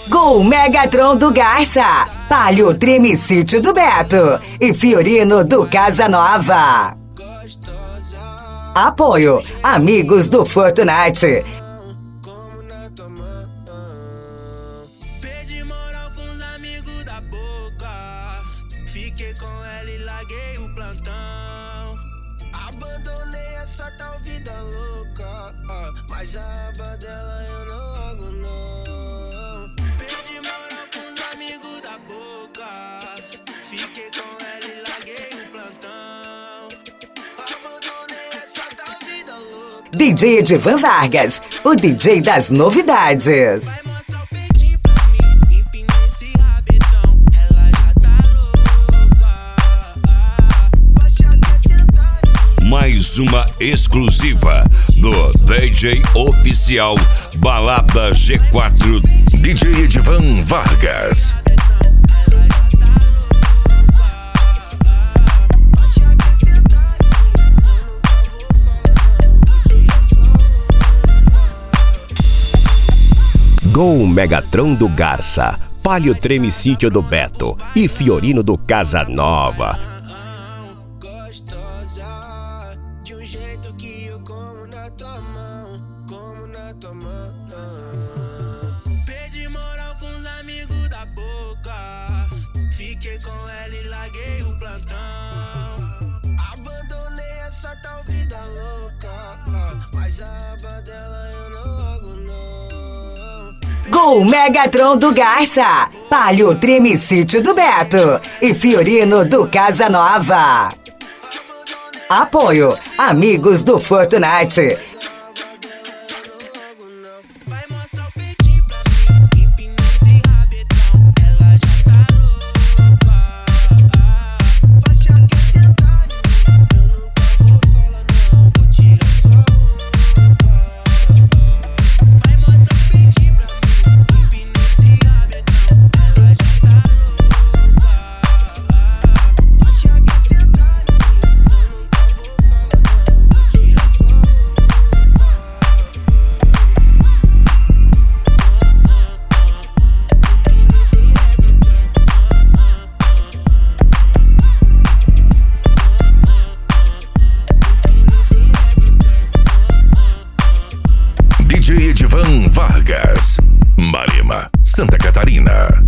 Gol Megatron do Garça, Palio Trimicítio do Beto e Fiorino do Casa Nova. Apoio, amigos do Fortnite. Perdi moral com os amigos da boca. Fiquei com ela e larguei o plantão. Abandonei essa tal vida louca, mas a aba dela eu não largo não. Perdi moral com os amigos da boca. Fiquei com ela e larguei o plantão. Abandonei essa tal vida louca. DJ Edivan Vargas, o DJ das novidades. Vai mostrar o peitinho pra mim, empina esse rabetão. Ela já tá louca. Faixa acrescentada. Mais uma exclusiva do DJ Oficial Balada G4, DJ Edivan Vargas. Gol Megatron do Garça, Palio Tremicítio do Beto e Fiorino do Casa Nova. Gostosa, de um jeito que eu como na tua mão, como na tua mão. Perdi moral com os amigos da boca. Fiquei com ela e larguei o plantão. Abandonei essa tal vida louca, mas a aba dela eu não largo não. Gol Megatron do Garça, Palio Trimicítio do Beto e Fiorino do Casa Nova. Apoio, amigos do Fortnite. Vai mostrar o peitinho pra mim, empina esse rabetão. Ela já tá louca. Faixa acrescentada. Eu nunca vou falar não, vou tirar sua roupa. Vai mostrar o peitinho pra mim, empina esse rabetão. Ela já tá louca. Faixa acrescentada. Eu nunca vou falar não, vou tirar sua roupa. DJ Edivan Vargas, Marema, Santa Catarina.